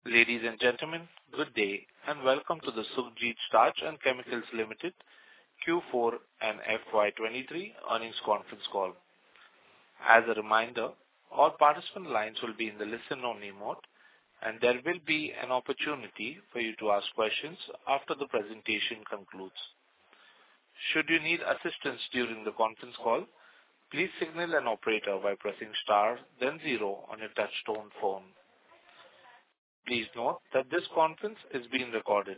Ladies and gentlemen, good day, and welcome to the Sukhjit Starch and Chemicals Limited Q4 and FY23 earnings conference call. As a reminder, all participant lines will be in the listen-only mode, and there will be an opportunity for you to ask questions after the presentation concludes. Should you need assistance during the conference call, please signal an operator by pressing star then 0 on your touchtone phone. Please note that this conference is being recorded.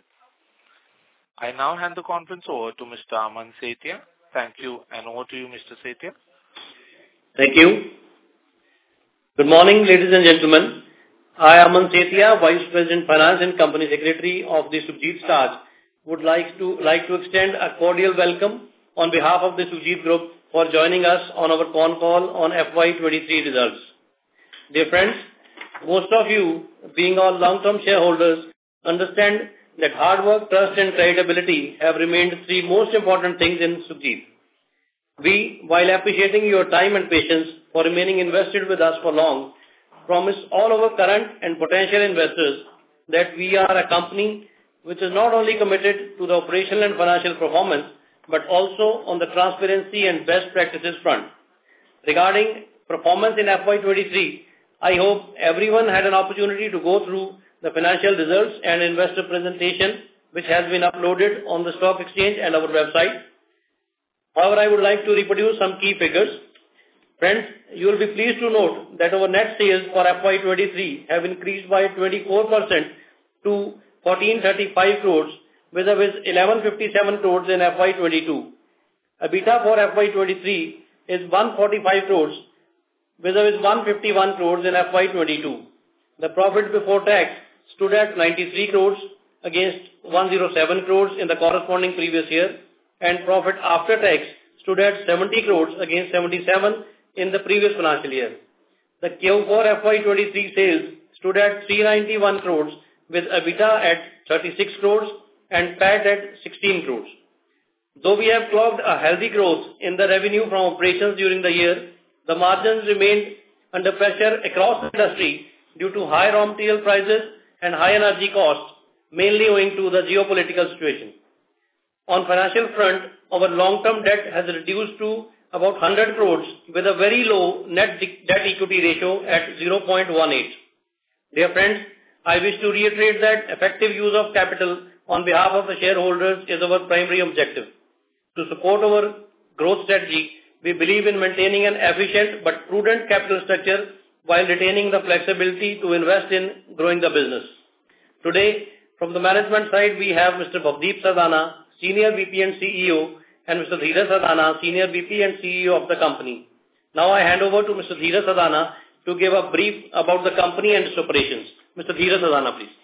I now hand the conference over to Mr. Aman Sethia. Thank you, and over to you, Mr. Sethia. Thank you. Good morning, ladies and gentlemen. I, Aman Sethia, Vice President Finance and Company Secretary of the Sukhjit Starch, would like to extend a cordial welcome on behalf of the Sukhjit Group for joining us on our con call on FY23 results. Dear friends, most of you, being all long-term shareholders, understand that hard work, trust and credibility have remained three most important things in Sukhjit. We, while appreciating your time and patience for remaining invested with us for long, promise all our current and potential investors that we are a company which is not only committed to the operational and financial performance, but also on the transparency and best practices front. Regarding performance in FY23, I hope everyone had an opportunity to go through the financial results and investor presentation which has been uploaded on the stock exchange and our website. However, I would like to reproduce some key figures. Friends, you will be pleased to note that our net sales for FY23 have increased by 24% to 1435 crores vis-a-vis 1157 crores in FY22. EBITDA for FY23 is 145 crores vis-a-vis 151 crores in FY22. The profit before tax stood at 93 crores against 107 crores in the corresponding previous year, and profit after tax stood at 70 crores against 77 in the previous financial year. The Q4 FY23 sales stood at 391 crores with EBITDA at 36 crores and PAT at 16 crores. Though we have clocked a healthy growth in the revenue from operations during the year, the margins remained under pressure across the industry due to high raw material prices and high energy costs, mainly owing to the geopolitical situation. On financial front, our long-term debt has reduced to about 100 crores with a very low net debt equity ratio at 0.18. Dear friends, I wish to reiterate that effective use of capital on behalf of the shareholders is our primary objective. To support our growth strategy, we believe in maintaining an efficient but prudent capital structure while retaining the flexibility to invest in growing the business. Today, from the management side, we have Mr. Bhavdeep Sardana, Senior VP and CEO, and Mr. Dheeraj Sardana, Senior VP and CEO of the company. Now I hand over to Mr. Dheeraj Sardana to give a brief about the company and its operations. Mr. Dheeraj Sardana, please.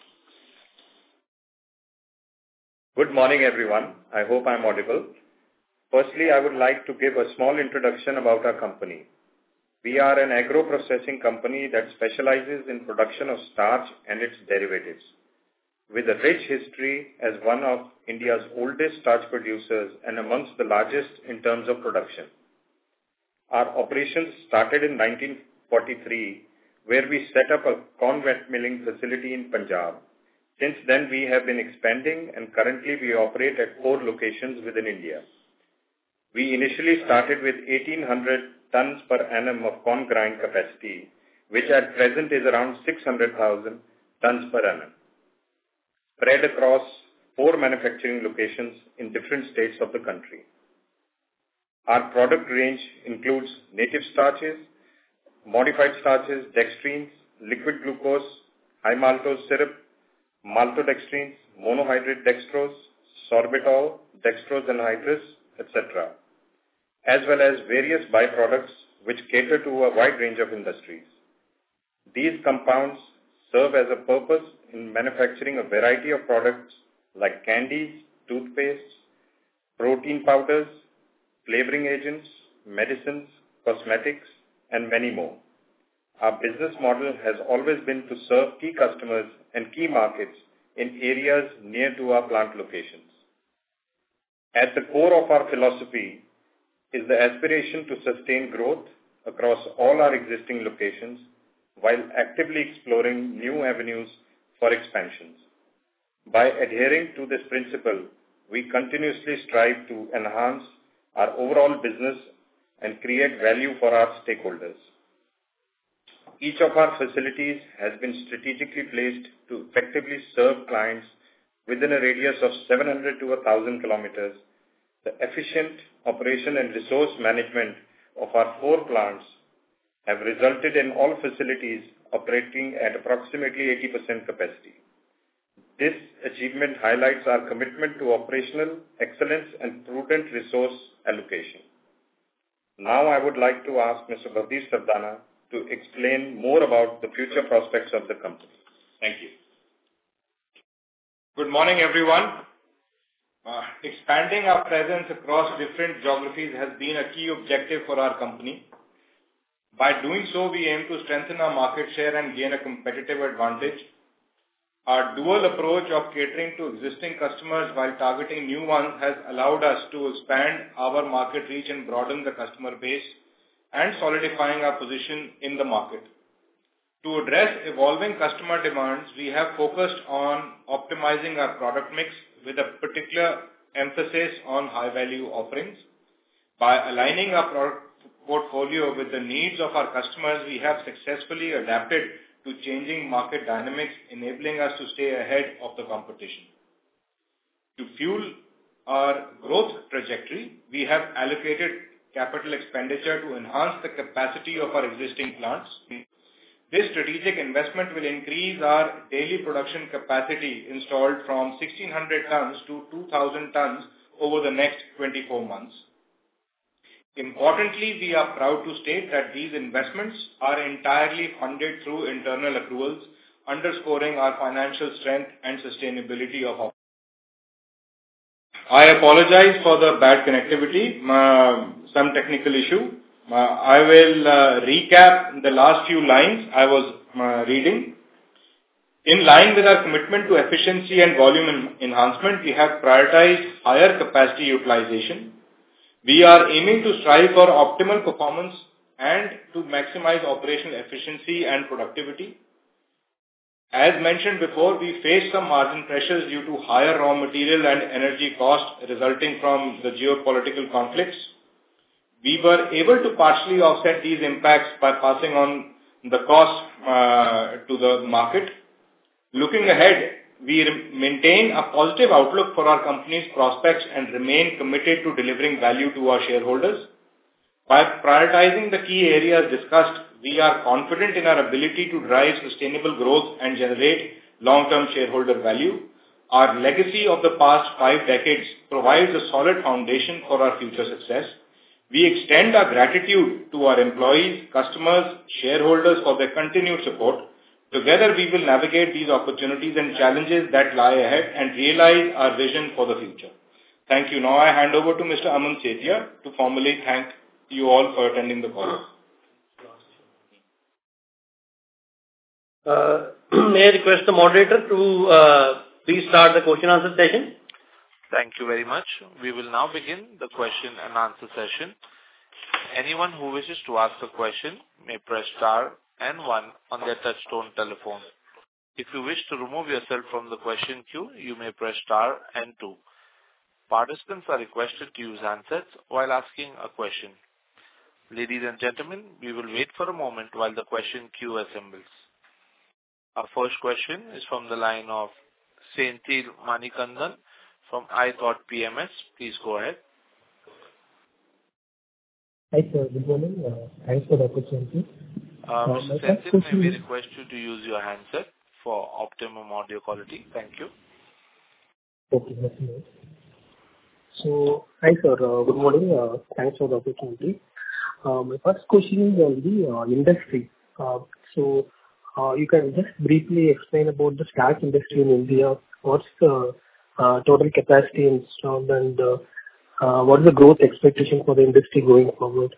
Good morning, everyone. I hope I am audible. Firstly, I would like to give a small introduction about our company. We are an agro-processing company that specializes in production of starch and its derivatives. With a rich history as one of India's oldest starch producers and amongst the largest in terms of production. Our operations started in 1943, where we set up a corn wet milling facility in Punjab. Since then, we have been expanding, and currently we operate at 4 locations within India. We initially started with 1800 tons per annum of corn grind capacity, which at present is around 600,000 tons per annum, spread across 4 manufacturing locations in different states of the country. Our product range includes native starches, modified starches, dextrins, liquid glucose, high maltose syrup, maltodextrins, monohydrate dextrose, sorbitol, dextrose anhydrous, etc., as well as various byproducts which cater to a wide range of industries. These compounds serve as a purpose in manufacturing a variety of products like candies, toothpastes, protein powders, flavoring agents, medicines, cosmetics, and many more. Our business model has always been to serve key customers and key markets in areas near to our plant locations. At the core of our philosophy is the aspiration to sustain growth across all our existing locations while actively exploring new avenues for expansions. By adhering to this principle, we continuously strive to enhance our overall business and create value for our stakeholders. Each of our facilities has been strategically placed to effectively serve clients within a radius of 700 to 1,000 kilometers. The efficient operation and resource management of our 4 plants have resulted in all facilities operating at approximately 80% capacity. This achievement highlights our commitment to operational excellence and prudent resource allocation. Now I would like to ask Mr. Bhavdeep Sardana to explain more about the future prospects of the company. Thank you. Good morning, everyone. Expanding our presence across different geographies has been a key objective for our company. By doing so, we aim to strengthen our market share and gain a competitive advantage. Our dual approach of catering to existing customers while targeting new ones has allowed us to expand our market reach and broaden the customer base and solidifying our position in the market. To address evolving customer demands, we have focused on optimizing our product mix with a particular emphasis on high-value offerings. By aligning our product portfolio with the needs of our customers, we have successfully adapted to changing market dynamics, enabling us to stay ahead of the competition. To fuel our growth trajectory, we have allocated capital expenditure to enhance the capacity of our existing plants. This strategic investment will increase our daily production capacity installed from 1,600 tons to 2,000 tons over the next 24 months. Importantly, we are proud to state that these investments are entirely funded through internal accruals, underscoring our financial strength and sustainability of our. I apologize for the bad connectivity, some technical issue. I will recap the last few lines I was reading. In line with our commitment to efficiency and volume enhancement, we have prioritized higher capacity utilization. We are aiming to strive for optimal performance and to maximize operational efficiency and productivity. As mentioned before, we faced some margin pressures due to higher raw material and energy costs resulting from the geopolitical conflicts. We were able to partially offset these impacts by passing on the cost to the market. Looking ahead, we maintain a positive outlook for our company's prospects and remain committed to delivering value to our shareholders. By prioritizing the key areas discussed, we are confident in our ability to drive sustainable growth and generate long-term shareholder value. Our legacy of the past 5 decades provides a solid foundation for our future success. We extend our gratitude to our employees, customers, shareholders for their continued support. Together, we will navigate these opportunities and challenges that lie ahead and realize our vision for the future. Thank you. Now I hand over to Mr. Aman Sethia to formally thank you all for attending the call. May I request the moderator to please start the question answer session? Thank you very much. We will now begin the question and answer session. Anyone who wishes to ask a question may press star and 1 on their touchtone telephone. If you wish to remove yourself from the question queue, you may press star and 2. Participants are requested to use handsets while asking a question. Ladies and gentlemen, we will wait for a moment while the question queue assembles. Our first question is from the line of Senthil Manikandan from iThought PMS. Please go ahead. Hi sir, good morning. Thanks for the opportunity. Mr. Senthil, may we request you to use your handset for optimum audio quality? Thank you. Okay, that's nice. So, hi sir, good morning. Thanks for the opportunity. My first question is on the industry. So, you can just briefly explain about the starch industry in India. What's the total capacity installed and what is the growth expectation for the industry going forward?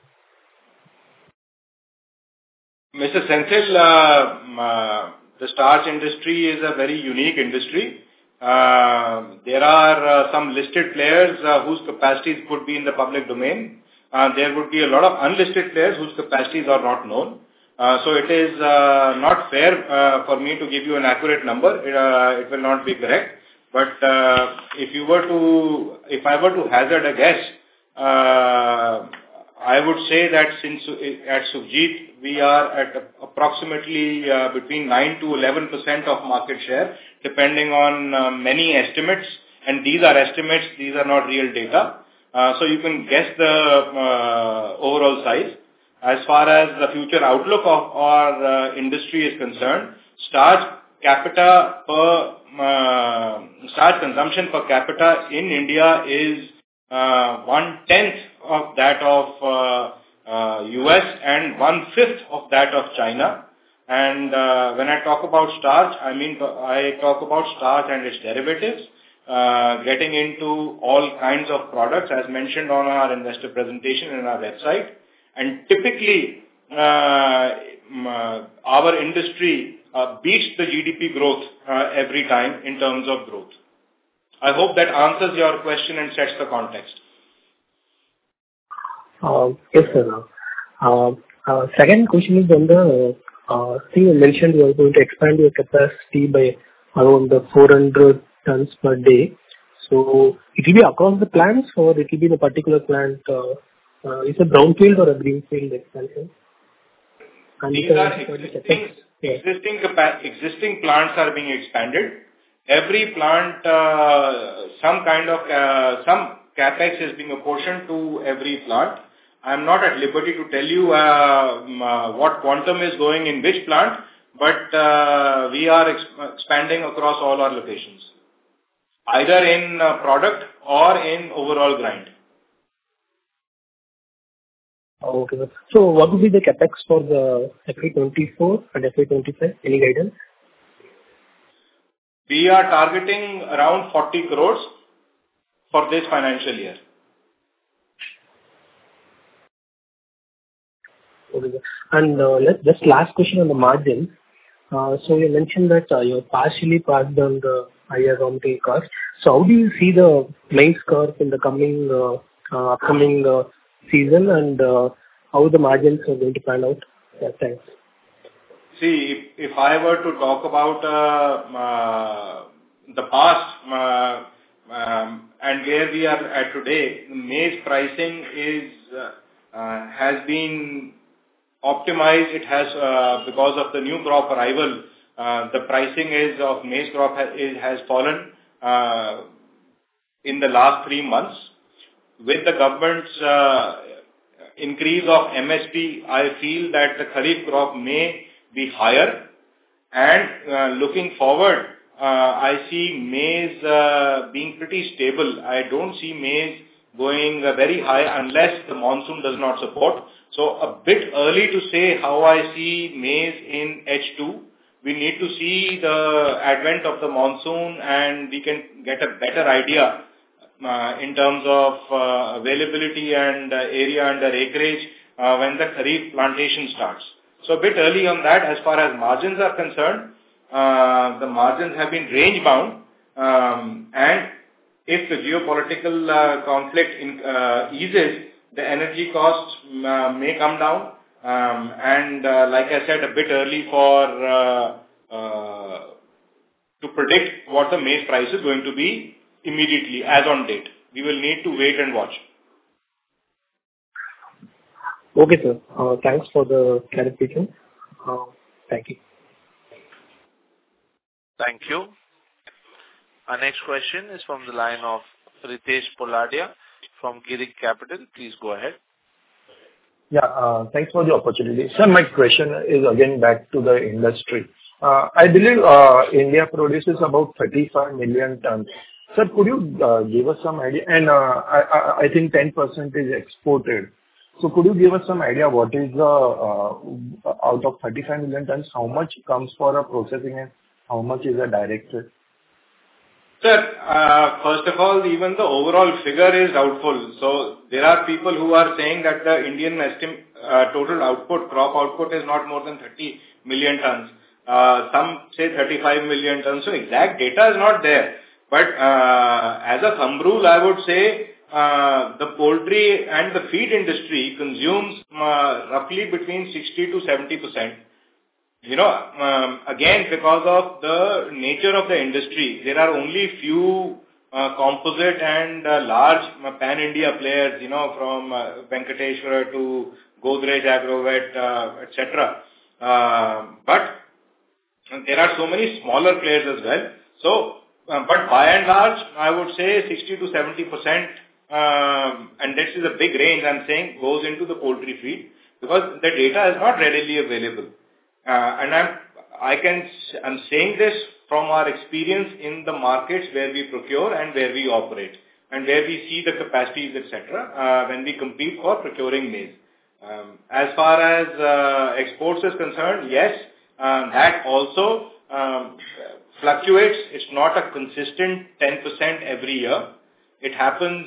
Mr. Senthil, the starch industry is a very unique industry. There are some listed players whose capacities could be in the public domain. There would be a lot of unlisted players whose capacities are not known. So it is not fair for me to give you an accurate number. It will not be correct. But if I were to hazard a guess, I would say that since at Sukhjit we are at approximately between 9 to 11% of market share, depending on many estimates, and these are estimates, these are not real data. So you can guess the overall size. As far as the future outlook of our industry is concerned, starch consumption per capita in India is 1/10 of that of US and 1/5 of that of China. And when I talk about starch, I talk about starch and its derivatives, getting into all kinds of products as mentioned on our investor presentation and our website. And typically, our industry beats the GDP growth every time in terms of growth. I hope that answers your question and sets the context. Yes, sir. Second question is on the, you mentioned you are going to expand your capacity by around 400 tons per day. So it will be across the plants or it will be in a particular plant? Is it brownfield or a greenfield expansion? And these are existing plants are being expanded. Every plant, some capex is being apportioned to every plant. I am not at liberty to tell you what quantum is going in which plant, but we are expanding across all our locations, either in product or in overall grind. Okay. So what would be the capex for the FY24 and FY25? Any guidance? We are targeting around 40 crores for this financial year. Okay. And just last question on the margin. So you mentioned that you partially passed on the higher raw material cost. So how do you see the maize curve in the upcoming season, and how the margins are going to pan out? Yeah, thanks. See, if I were to talk about the past and where we are at today, maize pricing has been optimized. It has because of the new crop arrival, the pricing of maize crop has fallen in the last 3 months. With the government's increase of MSP, I feel that the Kharif crop may be higher. And looking forward, I see maize being pretty stable. I don't see maize going very high unless the monsoon does not support. So a bit early to say how I see maize in H2. We need to see the advent of the monsoon and we can get a better idea in terms of availability and area under acreage when the Kharif plantation starts. So a bit early on that. As far as margins are concerned, the margins have been range bound, and if the geopolitical conflict eases, the energy costs may come down, and like I said, a bit early to predict what the maize price is going to be immediately as on date. We will need to wait and watch. Okay, sir. Thanks for the clarification. Thank you. Thank you. Our next question is from the line of Ritesh Poladia from Girik Capital. Please go ahead. Yeah, thanks for the opportunity. Sir, my question is again back to the industry. I believe India produces about 35 million tons. Sir, could you give us some idea? And I think 10% is exported. So could you give us some idea what is the, out of 35 million tons, how much comes for a processing and how much is a direct? Sir, first of all, even the overall figure is doubtful. So there are people who are saying that the Indian total output, crop output is not more than 30 million tons. Some say 35 million tons. So exact data is not there. But as a thumb rule, I would say the poultry and the feed industry consumes roughly between 60 to 70%. Again, because of the nature of the industry, there are only few composite and large pan-India players, from Venkateshwara to Godrej Agrovet, etc. But there are so many smaller players as well. So, but by and large, I would say 60 to 70%, and this is a big range I'm saying, goes into the poultry feed because the data is not readily available. And I'm saying this from our experience in the markets where we procure and where we operate and where we see the capacities, etc., when we compete for procuring maize. As far as exports is concerned, yes, that also fluctuates. It's not a consistent 10% every year. It happens,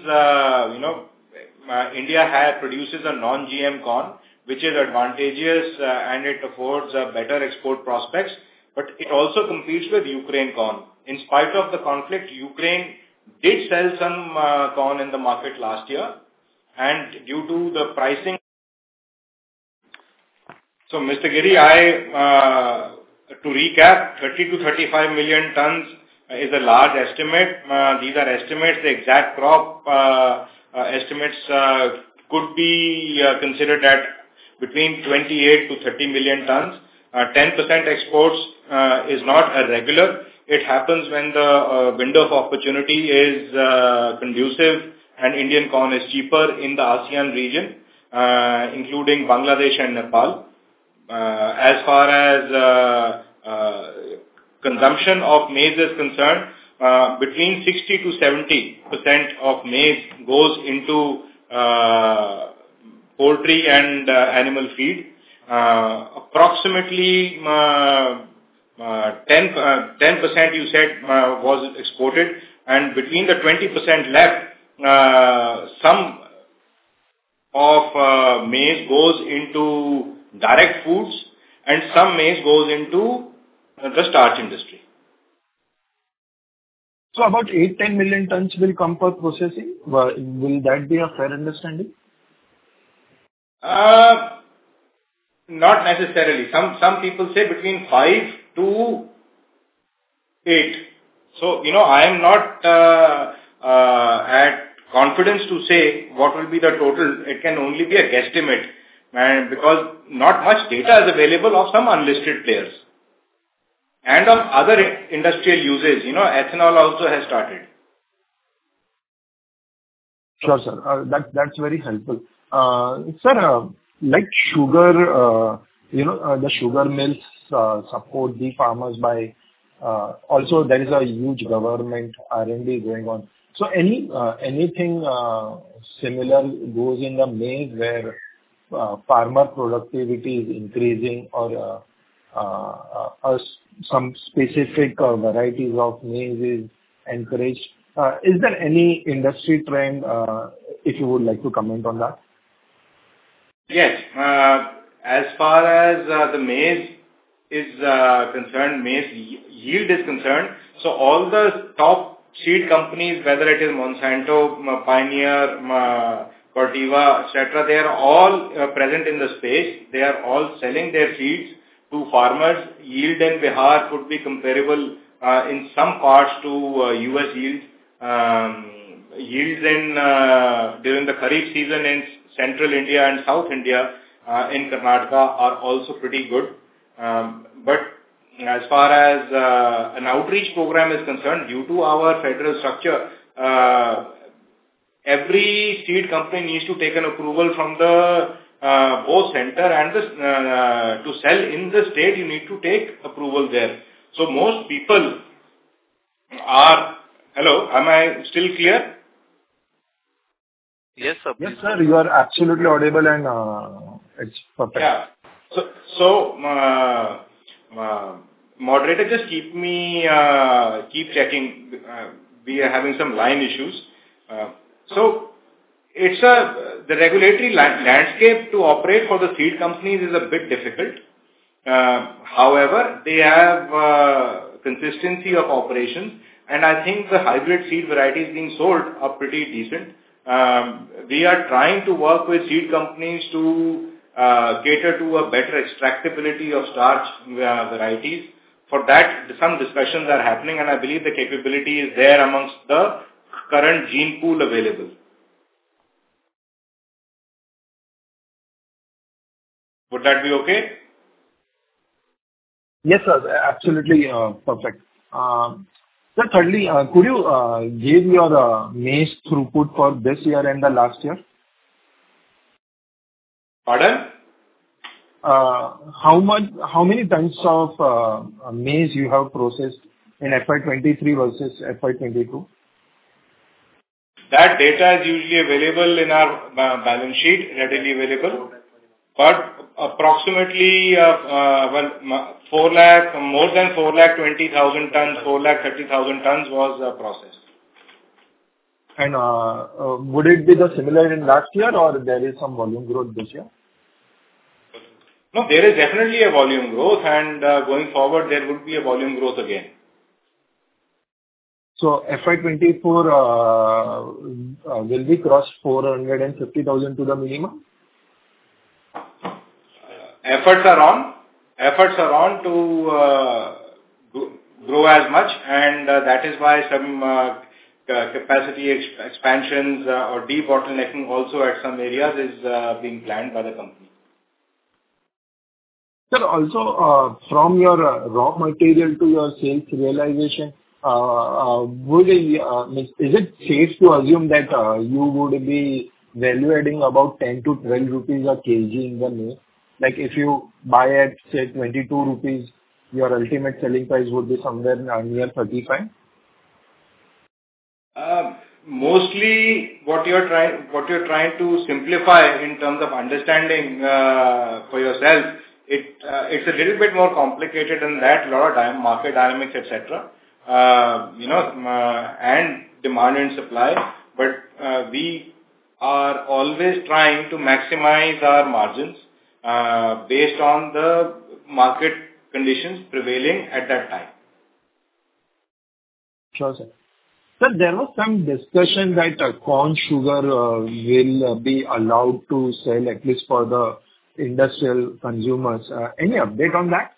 India produces a non-GM corn, which is advantageous and it affords better export prospects, but it also competes with Ukraine corn. In spite of the conflict, Ukraine did sell some corn in the market last year, and due to the pricing. So, Mr. Giri, to recap, 30 to 35 million tons is a large estimate. These are estimates. The exact crop estimates could be considered at between 28 to 30 million tons. 10% exports is not a regular. It happens when the window of opportunity is conducive and Indian corn is cheaper in the ASEAN region, including Bangladesh and Nepal. As far as consumption of maize is concerned, between 60 to 70% of maize goes into poultry and animal feed. Approximately 10% you said was exported, and between the 20% left, some of maize goes into direct foods and some maize goes into the starch industry. So about 8-10 million tons will come for processing. Will that be a fair understanding? Not necessarily. Some people say between 5 to 8. So, I am not at confidence to say what will be the total. It can only be a guesstimate, and because not much data is available of some unlisted players and of other industrial uses. Ethanol also has started. Sure, sir. That's very helpful. Sir, like sugar, the sugar mills support the farmers by, also there is a huge government R&D going on. So anything similar goes in the maize where farmer productivity is increasing or some specific varieties of maize is encouraged. Is there any industry trend, if you would like to comment on that? Yes. As far as the maize is concerned, maize yield is concerned, so all the top seed companies, whether it is Monsanto, Pioneer, Corteva, etc., they are all present in the space. They are all selling their seeds to farmers. Yield in Bihar could be comparable in some parts to US yields. Yields during the Kharif season in central India and South India in Karnataka are also pretty good. But as far as an outreach program is concerned, due to our federal structure, every seed company needs to take an approval from the both center and to sell in the state. You need to take approval there. So most people are. Hello, am I still clear? Yes, sir. Yes, sir. You are absolutely audible and it's perfect. Yeah. So moderator, just keep checking. We are having some line issues. So it's the regulatory landscape to operate for the seed companies is a bit difficult. However, they have consistency of operations, and I think the hybrid seed varieties being sold are pretty decent. We are trying to work with seed companies to cater to a better extractability of starch varieties. For that, some discussions are happening, and I believe the capability is there amongst the current gene pool available. Would that be okay? Yes, sir. Absolutely perfect. Sir, thirdly, could you give your maize throughput for this year and the last year? Pardon? How many tons of maize you have processed in FY23 versus FY22? That data is usually available in our balance sheet, readily available. But approximately 4 lakh, more than 4,20,000 tons, 4,30,000 tons was processed. And would it be the similar in last year, or there is some volume growth this year? No, there is definitely a volume growth, and going forward, there would be a volume growth again. So FY24 will we cross 450,000 to the minimum? Efforts are on to grow as much, and that is why some capacity expansions or debottlenecking also at some areas is being planned by the company. Sir, also from your raw material to your sales realization, is it safe to assume that you would be value adding about 10 to 12 rupees a kg in the maize? Like if you buy at say 22 rupees, your ultimate selling price would be somewhere near 35? Mostly what you're trying to simplify in terms of understanding for yourself, it's a little bit more complicated than that. A lot of market dynamics, etc. And demand and supply. But we are always trying to maximize our margins based on the market conditions prevailing at that time. Sure, sir. Sir, there was some discussion that corn sugar will be allowed to sell at least for the industrial consumers. Any update on that?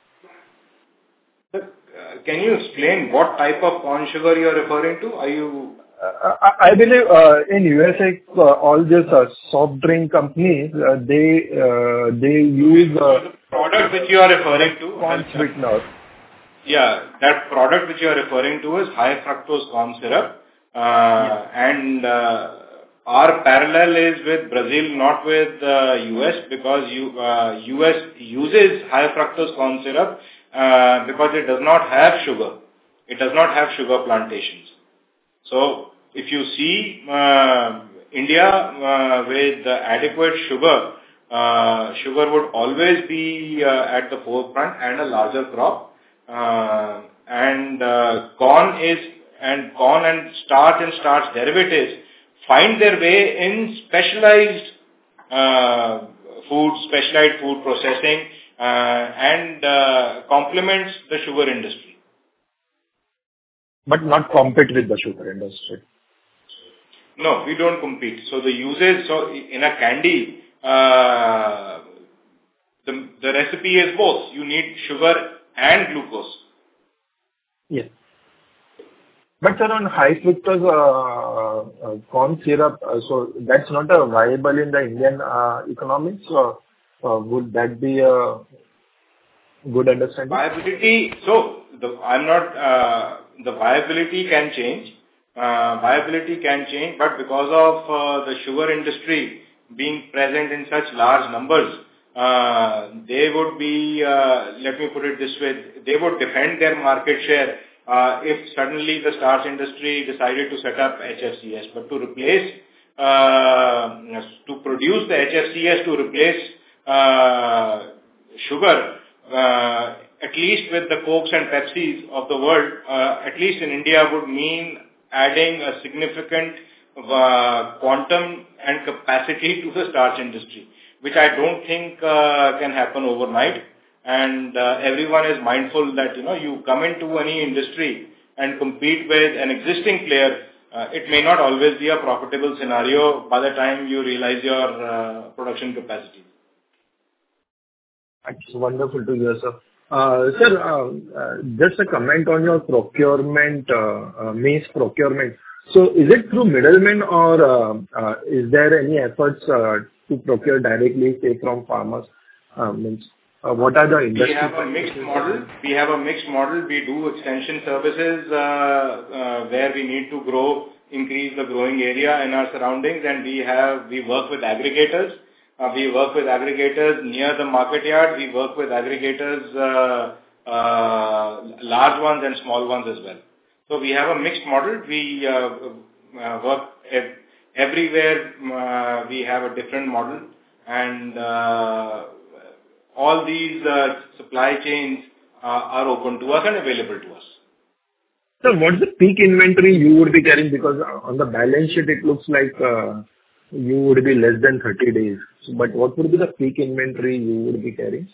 Sir, can you explain what type of corn sugar you are referring to? Are you? I believe in USA, all these soft drink companies, they use the product which you are referring to. Corn sweetener. Yeah, that product which you are referring to is high fructose corn syrup, and our parallel is with Brazil, not with US, because US uses high fructose corn syrup because it does not have sugar. It does not have sugar plantations. So if you see India with adequate sugar, sugar would always be at the forefront and a larger crop. And corn and starch derivatives find their way in specialized food processing and complements the sugar industry. But not compete with the sugar industry. No, we don't compete. So the uses, so in a candy, the recipe is both. You need sugar and glucose. Yes. But sir, on high fructose corn syrup, so that's not viable in the Indian economy. So would that be a good understanding? Viability. So the viability can change. Viability can change, but because of the sugar industry being present in such large numbers, they would be, let me put it this way, they would defend their market share if suddenly the starch industry decided to set up HFCS. But to replace, to produce the HFCS to replace sugar, at least with the Cokes and Pepsis of the world, at least in India, would mean adding a significant quantum and capacity to the starch industry, which I don't think can happen overnight. And everyone is mindful that, you come into any industry and compete with an existing player, it may not always be a profitable scenario by the time you realize your production capacity. That's wonderful to hear, sir. Sir, just a comment on your procurement, maize procurement. So is it through middlemen or is there any efforts to procure directly, say, from farmers? What are the industry? We have a mixed model. We do extension services where we need to increase the growing area in our surroundings, and we work with aggregators. We work with aggregators near the market yard. We work with aggregators, large ones and small ones as well. So we have a mixed model. We work everywhere. We have a different model, and all these supply chains are open to us and available to us. So what's the peak inventory you would be carrying? Because on the balance sheet, it looks like you would be less than 30 days. But what would be the peak inventory you would be carrying?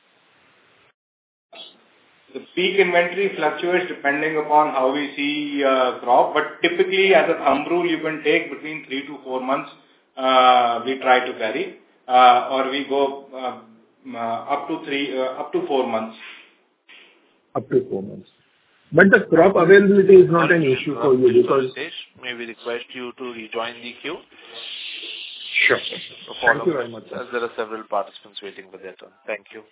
The peak inventory fluctuates depending upon how we see crop, but typically as a thumb rule, you can take between 3 to 4 months we try to carry, or we go up to 4 months. Up to 4 months. But the crop availability is not an issue for you because... May we request you to rejoin the queue? Sure. Thank you very much. As there are several participants waiting for their turn. Thank you.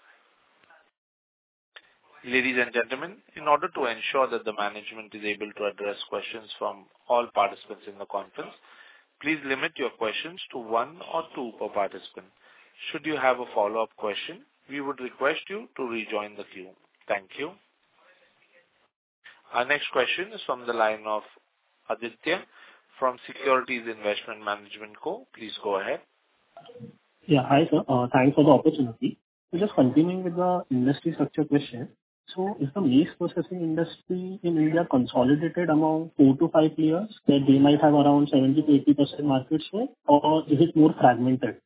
Ladies and gentlemen, in order to ensure that the management is able to address questions from all participants in the conference, please limit your questions to 1 or 2 per participant. Should you have a follow-up question, we would request you to rejoin the queue. Thank you. Our next question is from the line of Aditya from Securities Investment Management Co. Please go ahead. Yeah, hi sir. Thanks for the opportunity. So just continuing with the industry structure question. So is the maize processing industry in India consolidated among 4 to 5 players that they might have around 70 to 80% market share, or is it more fragmented?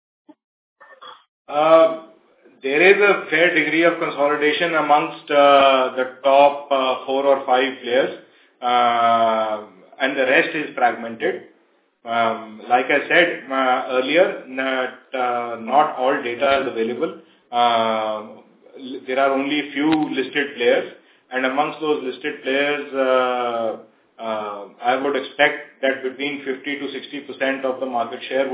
There is a fair degree of consolidation amongst the top 4 or 5 players, and the rest is fragmented. Like I said earlier, not all data is available. There are only few listed players, and amongst those listed players, I would expect that between 50 to 60% of the market share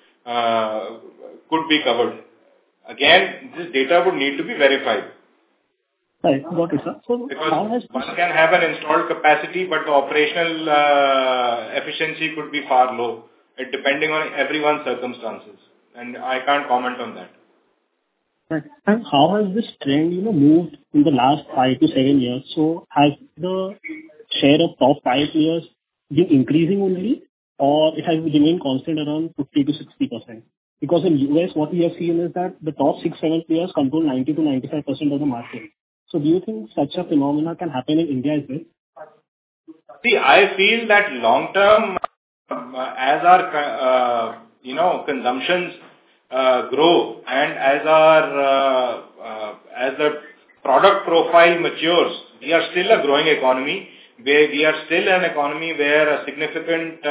could be covered. Again, this data would need to be verified. Right, got it, sir. So because one can have an installed capacity, but the operational efficiency could be far low, depending on everyone's circumstances, and I can't comment on that. Right. And how has this trend, moved in the last 5 to 7 years? So has the share of top 5 players been increasing only, or it has remained constant around 50 to 60%? Because in US, what we have seen is that the top 6-7 players control 90 to 95% of the market. So do you think such a phenomena can happen in India as well? See, I feel that long term, as our consumptions grow and as the product profile matures, we are still a growing economy. We are still an economy where a significant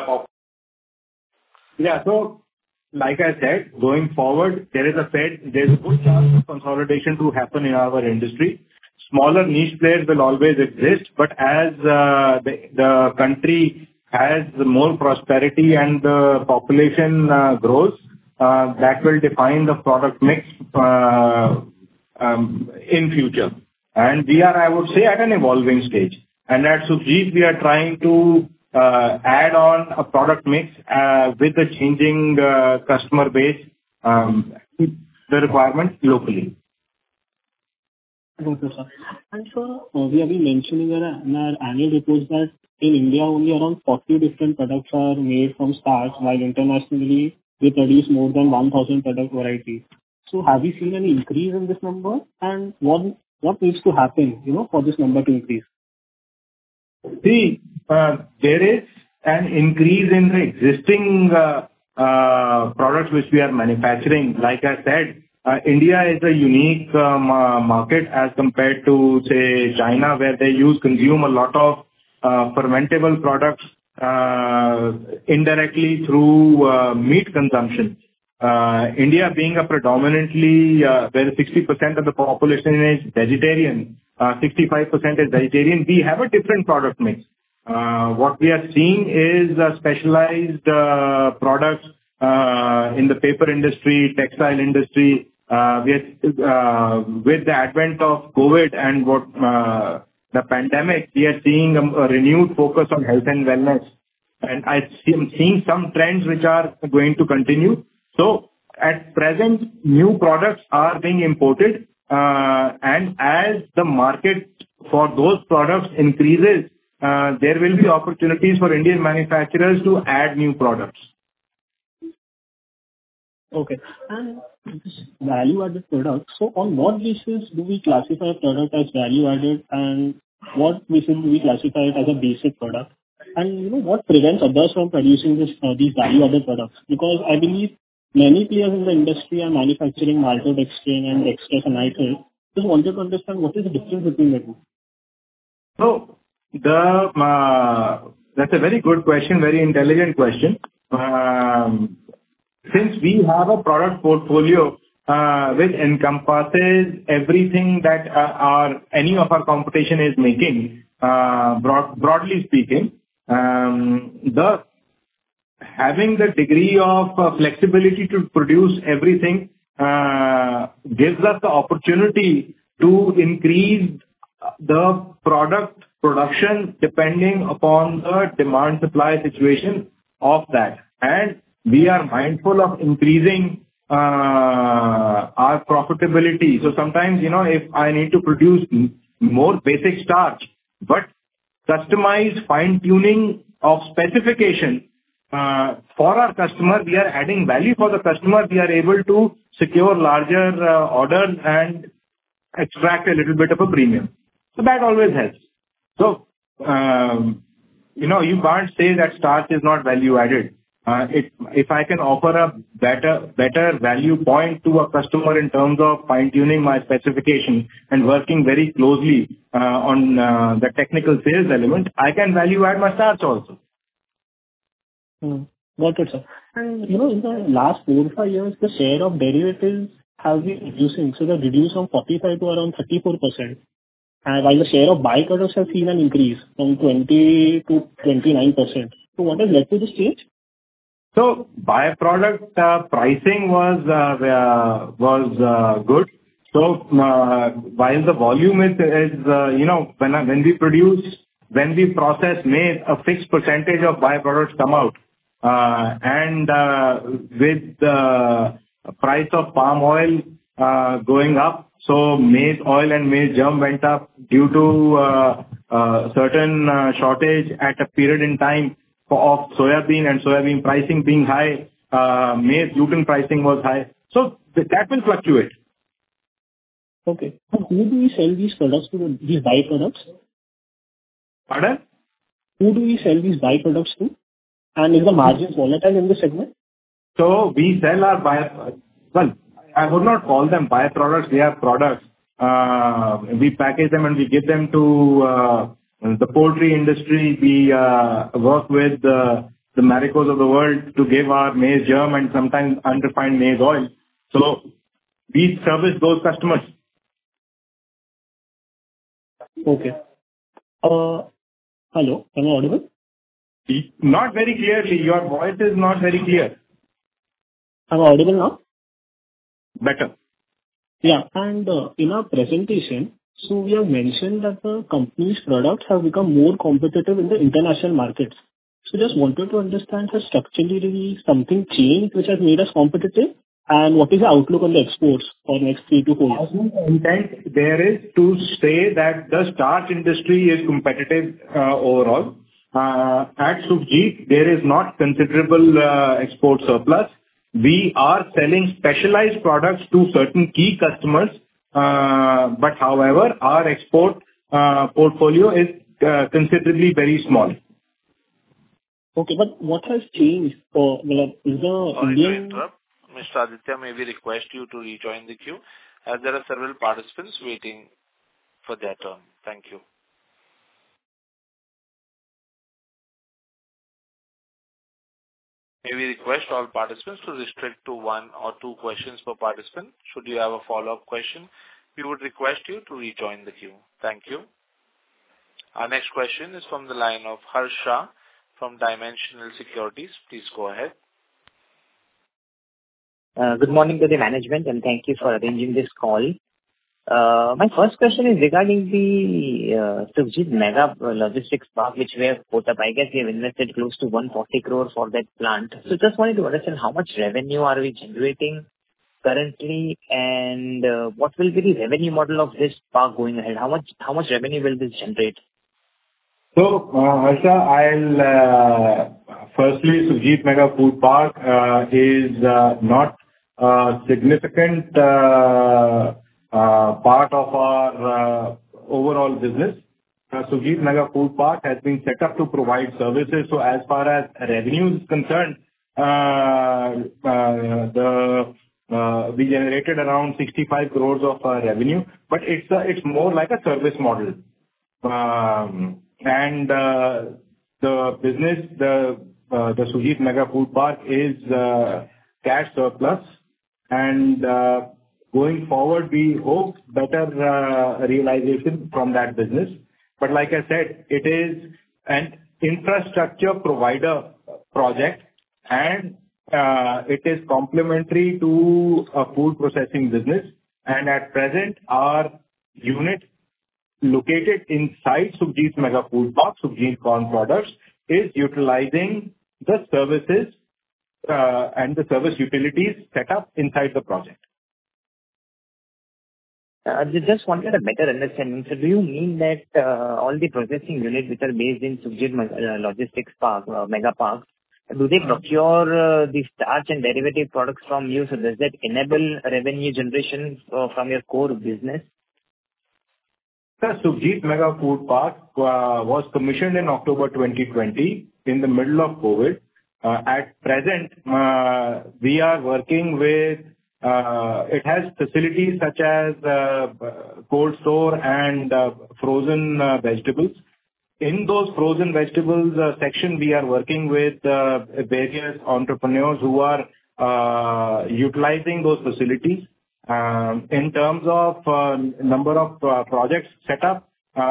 Yeah, so like I said, going forward, there's a good chance of consolidation to happen in our industry. Smaller niche players will always exist, but as the country has more prosperity and the population grows, that will define the product mix in future. And we are, I would say, at an evolving stage. And at Sukhjeet, we are trying to add on a product mix with the changing customer base, the requirements locally. Thank you, sir. And sir, we have been mentioning in our annual reports that in India only around 40 different products are made from starch, while internationally we produce more than 1,000 product varieties. So have we seen any increase in this number? And what needs to happen, for this number to increase? See, there is an increase in the existing products which we are manufacturing. Like I said, India is a unique market as compared to, say, China, where they consume a lot of fermentable products indirectly through meat consumption. India being a predominantly where 60% of the population is vegetarian, 65% is vegetarian, we have a different product mix. What we are seeing is specialized products in the paper industry, textile industry. With the advent of COVID and the pandemic, we are seeing a renewed focus on health and wellness. And I'm seeing some trends which are going to continue. So at present, new products are being imported, and as the market for those products increases, there will be opportunities for Indian manufacturers to add new products. Okay. And this value-added product, so on what basis do we classify a product as value-added, and what basis do we classify it as a basic product? And what prevents others from producing these value-added products? Because I believe many players in the industry are manufacturing maltodextrin and dextrose and nitrate. Just wanted to understand what is the difference between the two. So that's a very good question, very intelligent question. Since we have a product portfolio which encompasses everything that any of our competition is making, broadly speaking, having the degree of flexibility to produce everything gives us the opportunity to increase the product production depending upon the demand-supply situation of that. And we are mindful of increasing our profitability. So sometimes, if I need to produce more basic starch, but customized fine-tuning of specification for our customer, we are adding value for the customer. We are able to secure larger orders and extract a little bit of a premium. So that always helps. So, you can't say that starch is not value added. If I can offer a better value point to a customer in terms of fine-tuning my specification and working very closely on the technical sales element, I can value add my starch also. Got it, sir. And in the last 4 or 5 years, the share of derivatives have been reducing. So they've reduced from 45 to around 34%. And while the share of byproducts has seen an increase from 20 to 29%. So what has led to this change? So byproduct pricing was good. So while the volume is when we process maize, a fixed percentage of byproducts come out. And with the price of palm oil going up, so maize oil and maize germ went up due to certain shortage at a period in time of soybean, and soybean pricing being high, maize gluten pricing was high. So that will fluctuate. Okay. So who do we sell these products to, these byproducts? Pardon? Who do we sell these byproducts to? And is the margins volatile in this segment? So we sell our I would not call them byproducts, they are products. We package them and we give them to the poultry industry. We work with the Maricos of the world to give our maize germ and sometimes unrefined maize oil. So we service those customers. Okay. Hello, am I audible? Not very clearly. Your voice is not very clear. Am I audible now? Better. Yeah, and in our presentation, so we have mentioned that the company's products have become more competitive in the international markets. So just wanted to understand, has structurally something changed which has made us competitive? And what is the outlook on the exports for next 3 to 4 years? Intent there is to say that the starch industry is competitive overall. At Sukhjit, there is not considerable export surplus. We are selling specialized products to certain key customers, but however, our export portfolio is considerably very small. Okay, but what has changed? Is the Indian... Mr. Aditya, may we request you to rejoin the queue, as there are several participants waiting for their turn. Thank you. May we request all participants to restrict to 1 or 2 questions per participant. Should you have a follow-up question, we would request you to rejoin the queue. Thank you. Our next question is from the line of Harsha from Dimensional Securities. Please go ahead. Good morning to the management, and thank you for arranging this call. My first question is regarding the Sukhjit Mega Logistics Park, which we have put up. I guess we have invested close to 140 crore for that plant. So just wanted to understand how much revenue are we generating currently, and what will be the revenue model of this park going ahead? How much revenue will this generate? So, Harsha, firstly, Sukhjit Mega Food Park is not a significant part of our overall business. Sukhjit Mega Food Park has been set up to provide services. So as far as revenue is concerned, we generated around 65 crores of revenue, but it's more like a service model. And the business, the Sukhjit Mega Food Park is cash surplus, and going forward, we hope better realization from that business. But like I said, it is an infrastructure provider project, and it is complementary to a food processing business. And at present, our unit located inside Sukhjit Mega Food Park, Sukhjit Corn Products, is utilizing the services and the service utilities set up inside the project. Just wanted a better understanding. So do you mean that all the processing units which are based in Sukhjit Logistics Park, Mega Park, do they procure the starch and derivative products from you? So does that enable revenue generation from your core business? The Sukhjit Mega Food Park was commissioned in October 2020 in the middle of COVID. At present, we are working with, it has facilities such as cold store and frozen vegetables. In those frozen vegetables section, we are working with various entrepreneurs who are utilizing those facilities. In terms of number of projects set up,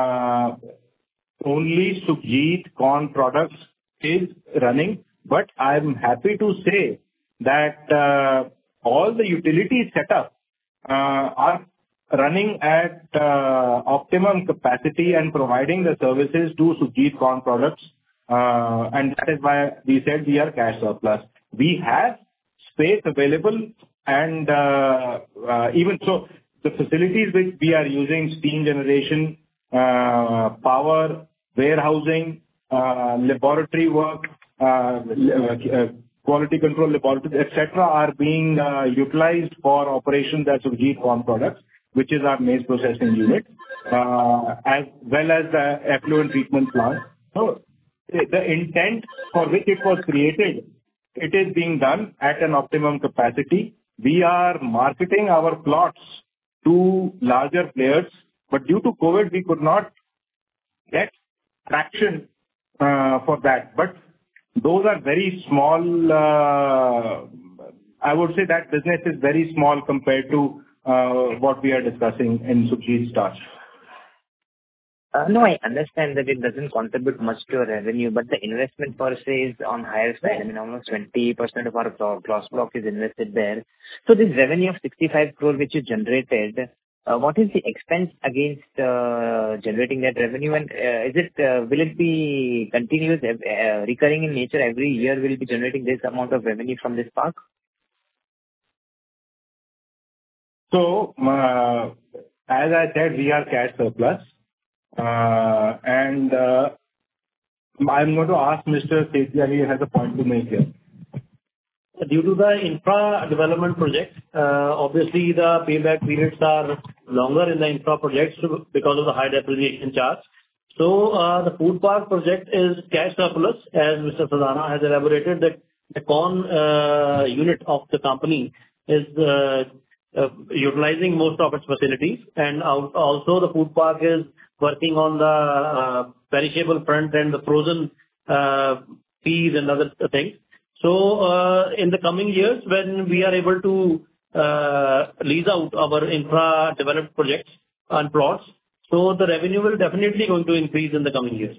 only Sukhjit Corn Products is running, but I'm happy to say that all the utilities set up are running at optimum capacity and providing the services to Sukhjit Corn Products, and that is why we said we are cash surplus. We have space available, and even so, the facilities which we are using, steam generation, power, warehousing, laboratory work, quality control laboratories, etc., are being utilized for operations at Sukhjit Corn Products, which is our maize processing unit, as well as the effluent treatment plant. So the intent for which it was created, it is being done at an optimum capacity. We are marketing our plots to larger players, but due to COVID, we could not get traction for that. But those are very small. I would say that business is very small compared to what we are discussing in Sukhjit Starch. No, I understand that it doesn't contribute much to your revenue, but the investment per se is on higher side. I mean, almost 20% of our gross block is invested there. So this revenue of 65 crore which you generated, what is the expense against generating that revenue? And will it be continuous, recurring in nature? Every year will be generating this amount of revenue from this park? So, as I said, we are cash surplus. And I'm going to ask Mr. Sethia, he has a point to make here. Due to the infra development projects, obviously the payback periods are longer in the infra projects because of the high depreciation charge. So the food park project is cash surplus, as Mr. Sadana has elaborated, that the corn unit of the company is utilizing most of its facilities, and also the food park is working on the perishable front and the frozen peas and other things. So in the coming years, when we are able to lease out our infra developed projects and plots, so the revenue will definitely going to increase in the coming years.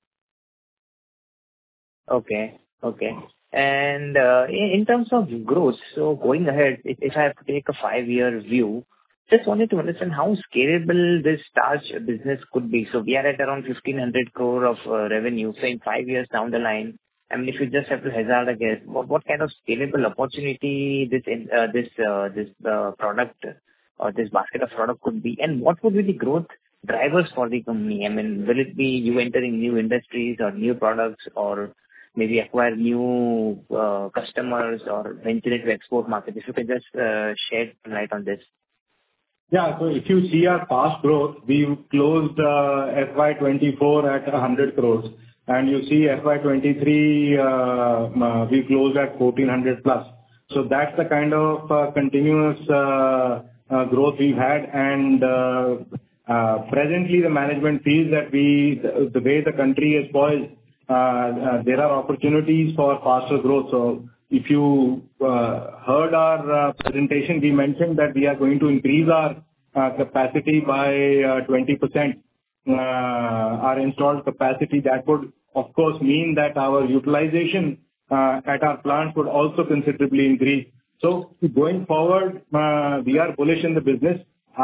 Okay. And in terms of growth, so going ahead, if I have to take a 5-year view, just wanted to understand how scalable this starch business could be. So we are at around 1,500 crore of revenue. So in 5 years down the line, I mean, if you just have to hazard a guess, what kind of scalable opportunity this product or this basket of product could be, and what would be the growth drivers for the company? I mean, will it be you entering new industries or new products, or maybe acquire new customers or venture into export market? If you can just shed light on this. Yeah. So if you see our past growth, we closed FY 24 at 100 crores. And you see FY 23, we closed at 1,400 plus. So that's the kind of continuous growth we've had. And presently, the management feels that the way the country is poised, there are opportunities for faster growth. So if you heard our presentation, we mentioned that we are going to increase our capacity by 20%. Our installed capacity, that would of course mean that our utilization at our plants would also considerably increase. So going forward, we are bullish in the business.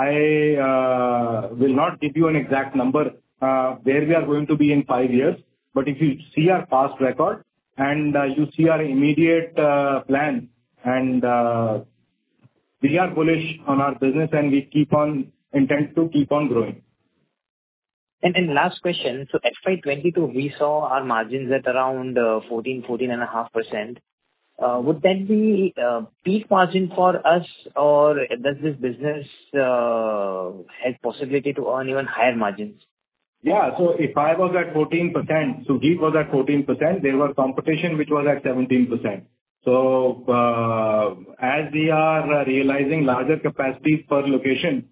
I will not give you an exact number where we are going to be in 5 years, but if you see our past record and you see our immediate plan, and we are bullish on our business, and we intend to keep on growing. And last question. So FY 22, we saw our margins at around 14.5%. Would that be peak margin for us, or does this business have possibility to earn even higher margins? Yeah. So if I was at 14%, Sujit was at 14%, there was competition which was at 17%. So as we are realizing larger capacities per location,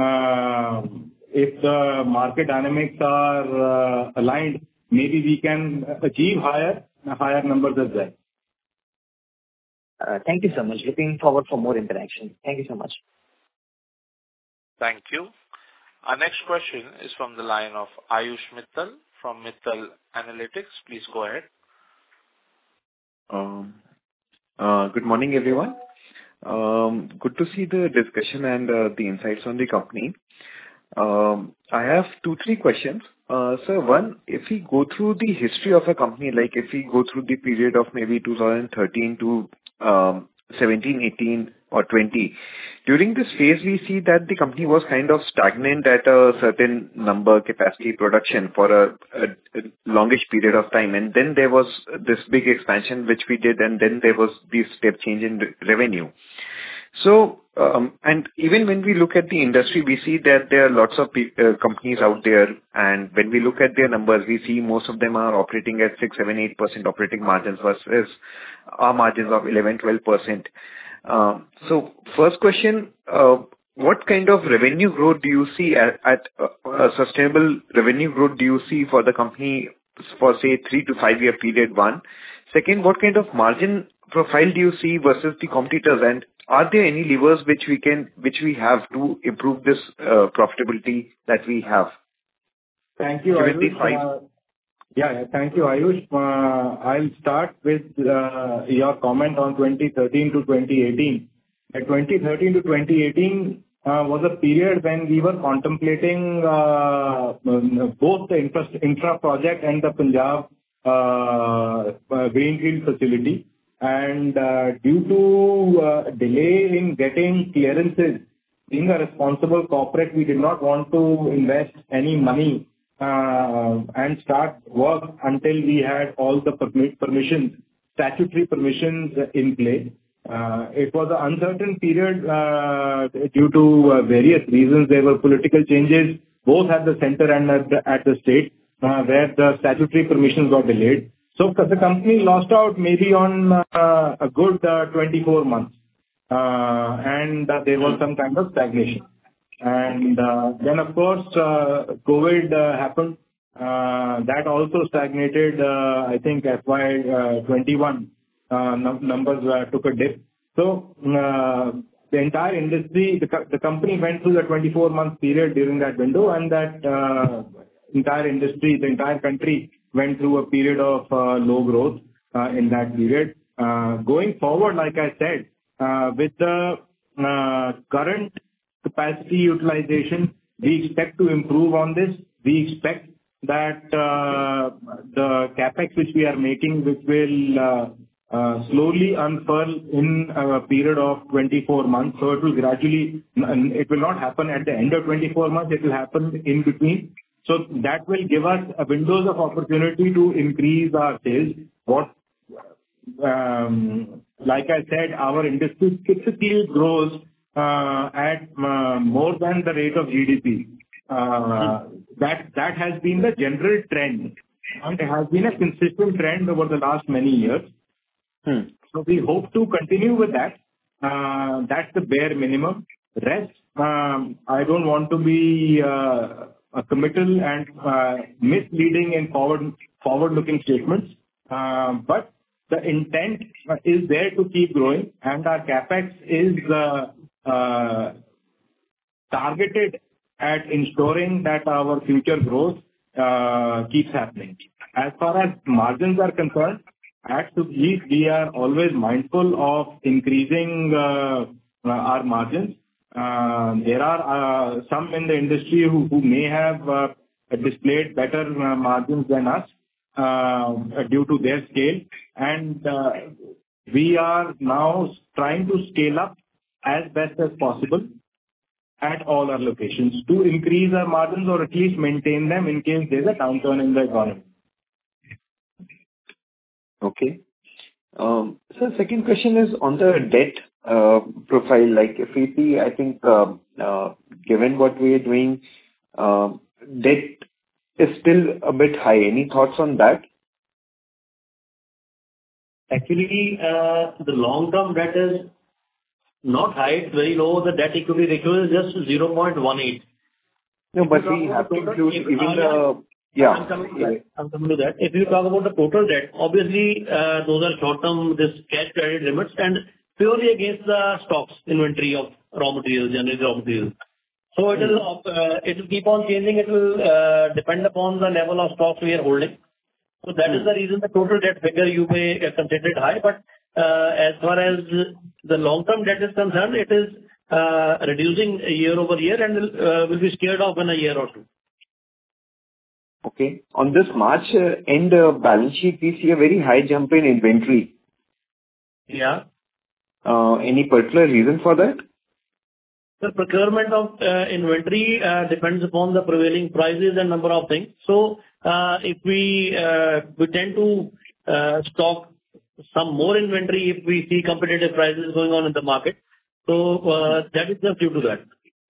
if the market dynamics are aligned, maybe we can achieve higher numbers as well. Thank you so much. Looking forward for more interaction. Thank you so much. Thank you. Our next question is from the line of Ayush Mittal from Mittal Analytics. Please go ahead. Good morning, everyone. Good to see the discussion and the insights on the company. I have 2-3 questions. Sir, one, if we go through the history of a company, like if we go through the period of maybe 2013 to 17, 18 or 20, during this phase, we see that the company was kind of stagnant at a certain number capacity production for a longish period of time. And then there was this big expansion which we did, and then there was this step change in revenue. So, and even when we look at the industry, we see that there are lots of companies out there, and when we look at their numbers, we see most of them are operating at 6, 7, 8% operating margins versus our margins of 11, 12%. So first question, what kind of revenue growth do you see at sustainable revenue growth do you see for the company for, say, 3 to 5 year period? One. Second, what kind of margin profile do you see versus the competitors, and are there any levers which we have to improve this profitability that we have? Thank you, Ayush. Thank you, Ayush. I'll start with your comment on 2013 to 2018. 2013 to 2018 was a period when we were contemplating both the infra project and the Punjab greenfield facility. And due to delay in getting clearances, being a responsible corporate, we did not want to invest any money and start work until we had all the permissions, statutory permissions in place. It was an uncertain period due to various reasons. There were political changes, both at the center and at the state, where the statutory permissions got delayed. So the company lost out maybe on a good 24 months. And there was some kind of stagnation. And then, of course, COVID happened. That also stagnated, I think, FY 21. numbers took a dip. So the entire industry, the company went through the 24-month period during that window, and that entire industry, the entire country went through a period of low growth in that period. Going forward, like I said, with the current capacity utilization, we expect to improve on this. We expect that the CapEx which we are making, which will slowly unfurl in a period of 24 months. So it will gradually, it will not happen at the end of 24 months, it will happen in between. So that will give us a windows of opportunity to increase our sales. Like I said, our industry typically grows at more than the rate of GDP. That has been the general trend, and it has been a consistent trend over the last many years. So we hope to continue with that. That's the bare minimum. Rest, I don't want to be a committal and misleading in forward-looking statements. But the intent is there to keep growing, and our CapEx is targeted at ensuring that our future growth keeps happening. As far as margins are concerned, at Subhit, we are always mindful of increasing our margins. There are some in the industry who may have displayed better margins than us due to their scale, and we are now trying to scale up as best as possible at all our locations to increase our margins or at least maintain them in case there's a downturn in the economy. Okay. So second question is on the debt profile. Like if we see, I think given what we are doing, debt is still a bit high. Any thoughts on that? Actually, the long-term debt is not high, it's very low. The debt equity ratio is just 0.18. No, but we have to include even the... Yeah. I'm coming to that. If you talk about the total debt, obviously, those are short-term, this cash credit limits, and purely against the stocks inventory of raw materials, general raw materials. So it will keep on changing. It will depend upon the level of stocks we are holding. So that is the reason the total debt figure you may consider it high, but as far as the long-term debt is concerned, it is reducing year over year and will be scared off in a year or two. Okay. On this March end balance sheet, we see a very high jump in inventory. Yeah. Any particular reason for that? The procurement of inventory depends upon the prevailing prices and number of things. So, if we tend to stock some more inventory if we see competitive prices going on in the market. So, that is just due to that.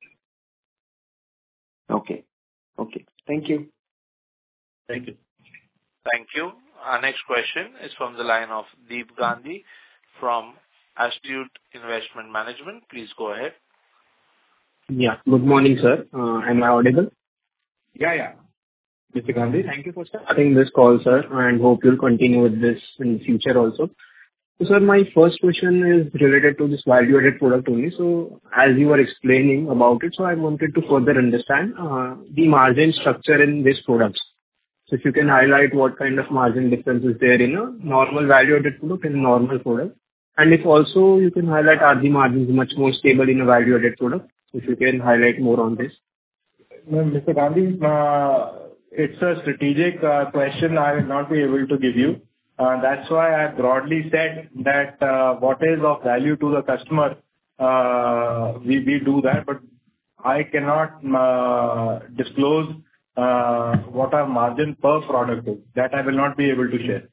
Okay. Okay. Thank you. Thank you. Thank you. Our next question is from the line of Deep Gandhi from Astute Investment Management. Please go ahead. Yeah. Good morning, sir. Am I audible? Yeah. Mr. Gandhi. Thank you for starting this call, sir, and hope you'll continue with this in the future also. So, sir, my first question is related to this value-added product only. So, as you were explaining about it, so I wanted to further understand the margin structure in these products. So, if you can highlight what kind of margin difference is there in a normal value-added product and normal product, and if also you can highlight are the margins much more stable in a value-added product. If you can highlight more on this. Mr. Gandhi, it's a strategic question I will not be able to give you. That's why I broadly said that what is of value to the customer, we do that, but I cannot disclose what our margin per product is. That I will not be able to share.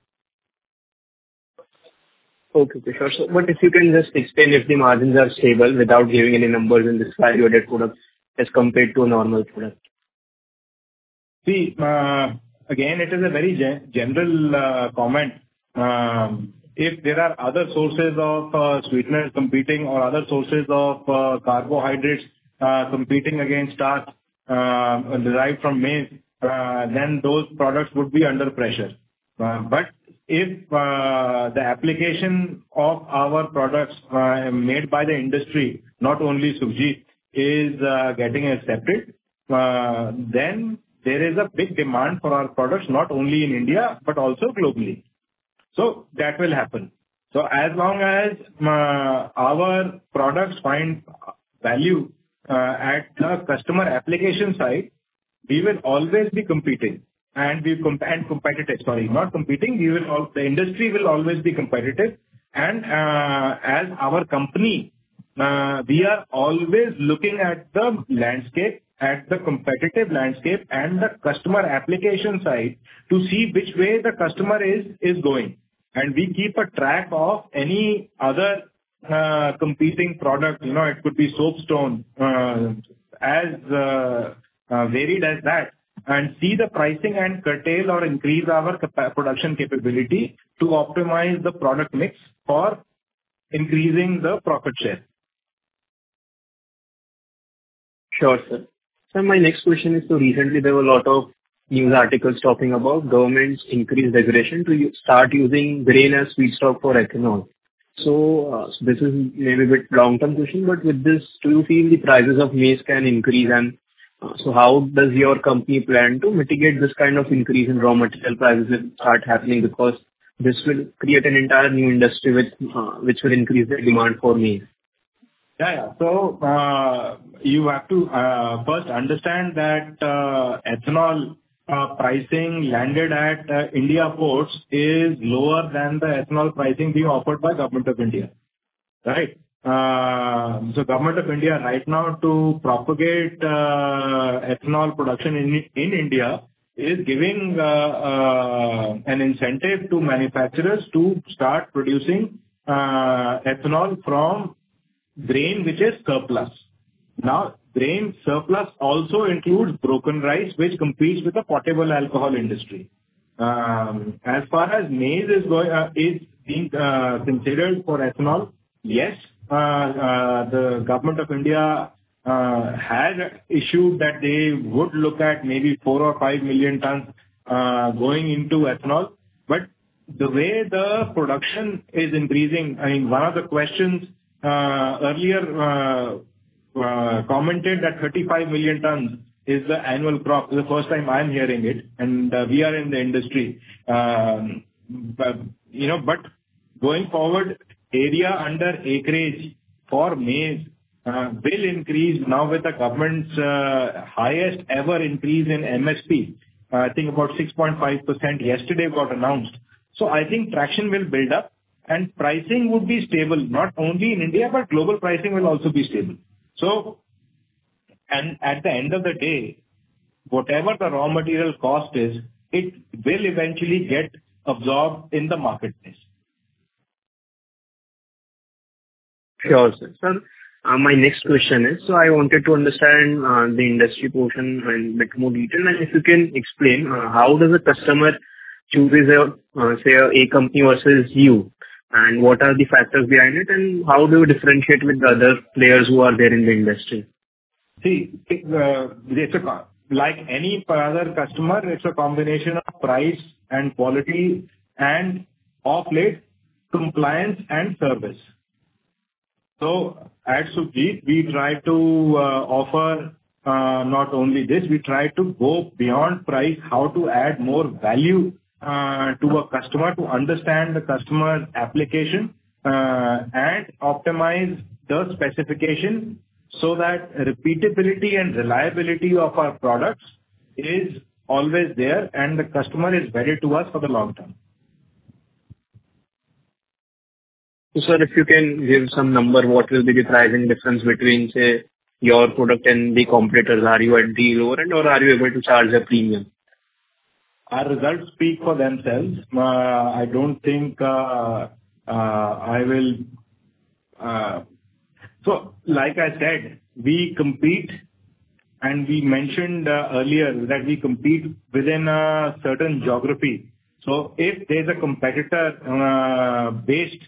Okay, sure. So, but if you can just explain if the margins are stable without giving any numbers in this value-added product as compared to a normal product. See, again, it is a very general comment. If there are other sources of sweeteners competing or other sources of carbohydrates competing against starch derived from maize, then those products would be under pressure. But if the application of our products made by the industry, not only Sukhjit, is getting accepted, then there is a big demand for our products, not only in India, but also globally. So that will happen. So as long as our products find value at the customer application side, we will always be competing. And competitive, sorry, not competing. The industry will always be competitive. And as our company, we are always looking at the landscape, at the competitive landscape and the customer application side to see which way the customer is going. And we keep a track of any other competing product. It could be soapstone, as varied as that, and see the pricing and curtail or increase our production capability to optimize the product mix for increasing the profit share. Sure, sir. So my next question is, so recently there were a lot of news articles talking about government's increased regulation to start using grain as feedstock for ethanol. So this is maybe a bit long-term question, but with this, do you feel the prices of maize can increase? And so how does your company plan to mitigate this kind of increase in raw material prices that start happening? Because this will create an entire new industry which will increase the demand for maize. Yeah. So you have to first understand that ethanol pricing landed at India ports is lower than the ethanol pricing being offered by Government of India, right? So Government of India right now to propagate ethanol production in India is giving an incentive to manufacturers to start producing ethanol from grain which is surplus. Now, grain surplus also includes broken rice, which competes with the potable alcohol industry. As far as maize is being considered for ethanol, yes, the Government of India had issued that they would look at maybe 4 or 5 million tons going into ethanol. But the way the production is increasing, I mean, one of the questions earlier commented that 35 million tons is the annual crop. This is the first time I'm hearing it, and we are in the industry. But going forward, area under acreage for maize will increase now with the government's highest ever increase in MSP. I think about 6.5% yesterday got announced. So I think traction will build up and pricing would be stable, not only in India, but global pricing will also be stable. So, and at the end of the day, whatever the raw material cost is, it will eventually get absorbed in the marketplace. Sure, sir. Sir, my next question is, so I wanted to understand the industry portion in a bit more detail, and if you can explain how does a customer choose say a company versus you, and what are the factors behind it, and how do you differentiate with the other players who are there in the industry? See, like any other customer, it's a combination of price and quality and of late compliance and service. So at Sukhjit, we try to offer not only this, we try to go beyond price, how to add more value to a customer, to understand the customer's application and optimize the specification so that repeatability and reliability of our products is always there and the customer is wedded to us for the long term. So, sir, if you can give some number, what will be the pricing difference between, say, your product and the competitors? Are you at the lower end or are you able to charge a premium? Our results speak for themselves. I don't think I will. So, like I said, we compete, and we mentioned earlier that we compete within a certain geography. So, if there's a competitor based